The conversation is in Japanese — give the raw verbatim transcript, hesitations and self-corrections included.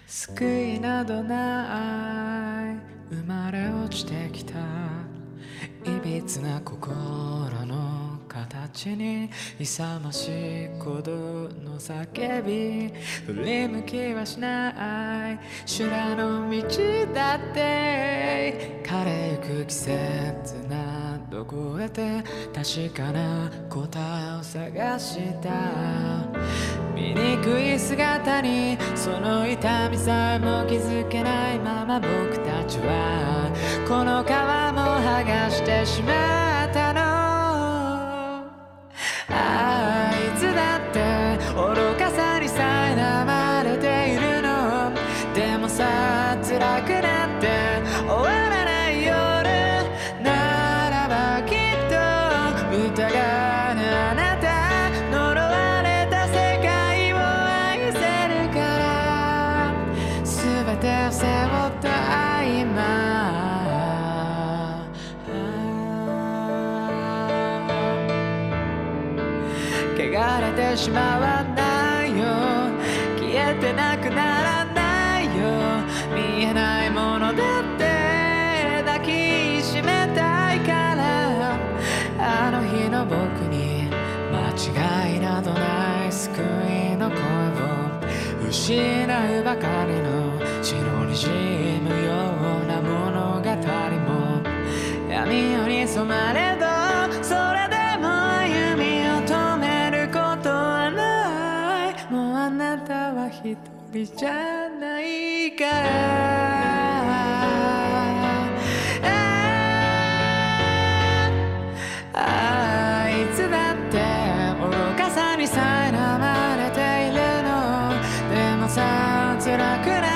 救いなどない生まれ落ちてきたいびつな心の形に勇ましい鼓動の叫び振り向きはしない修羅の道だって枯れゆく季節など超えて確かな答えを探した醜い姿にその痛みさえも気づけないまま僕たちはこの皮も剥がしてしまったのあいつだって愚かさに苛まれているのでもさ辛くなって終わらない夜ならばきっと疑わぬあなた呪われた世界を愛せるから全てを背負った今汚れてしまわないよ消えてなくならないよ見えないものだって抱きしめたいからあの日の僕に間違いなどない救いの声を失うばかりの血のにじむような物語も闇夜に染まれどそれでも歩みを止めることはないもうあなたは一人じゃないからあいつだって愚かさに苛まれているのでもさ辛くない